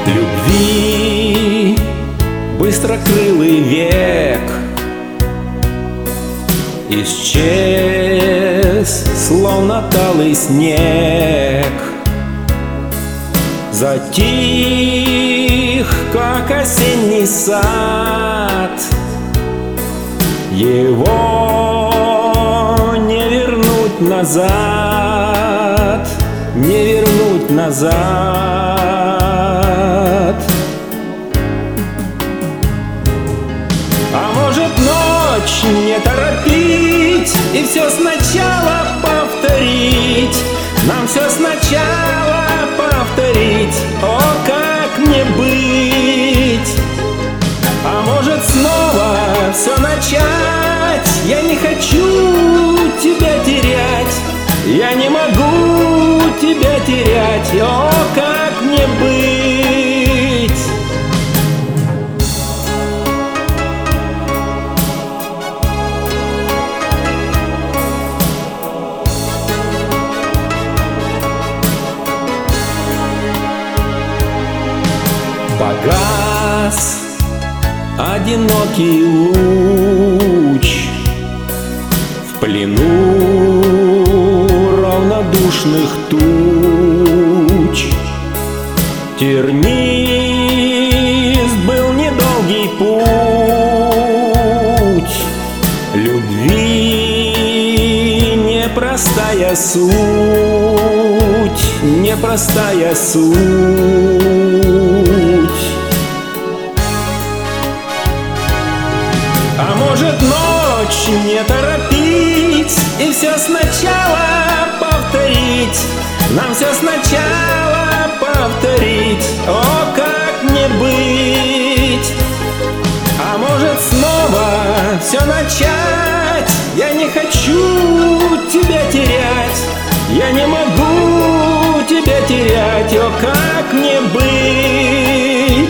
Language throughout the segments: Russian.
любви быстрокрылый век исчез, словно талый снег, затих, как осенний сад. Его не вернуть назад, не вернуть назад. А может, ночь не торопить и все сначала повторить, нам все сначала повторить, о, как мне быть? А может, снова все начать? Я не хочу тебя терять, я не могу тебя терять, о, как мне быть? Погас одинокий луч в плену равнодушных туч. Тернист был недолгий путь любви, непростая суть, непростая суть. А может, ночь не торопить и все сначала повторить, нам все сначала повторить, о, как мне быть? А может, снова все начать? Я не хочу тебя терять, я не могу тебя терять, о, как мне быть?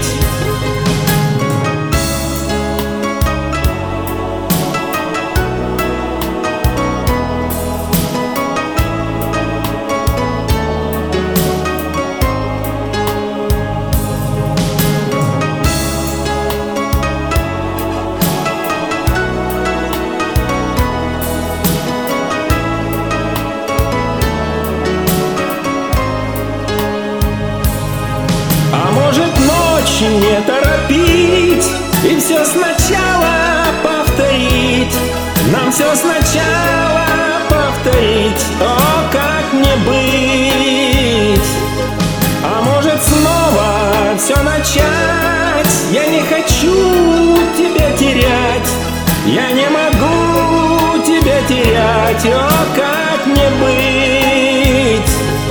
Не торопить и все сначала повторить, нам все сначала повторить, о, как мне быть? А может, снова все начать? Я не хочу тебя терять, я не могу тебя терять, о, как мне быть?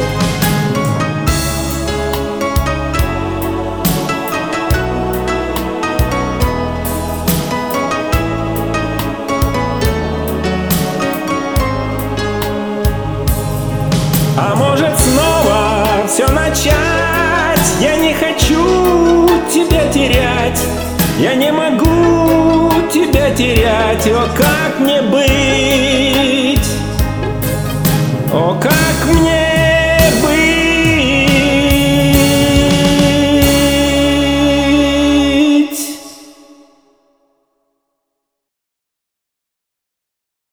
А может, снова все начать? Я не хочу тебя терять, я не могу тебя терять, о, как мне быть? О, как мне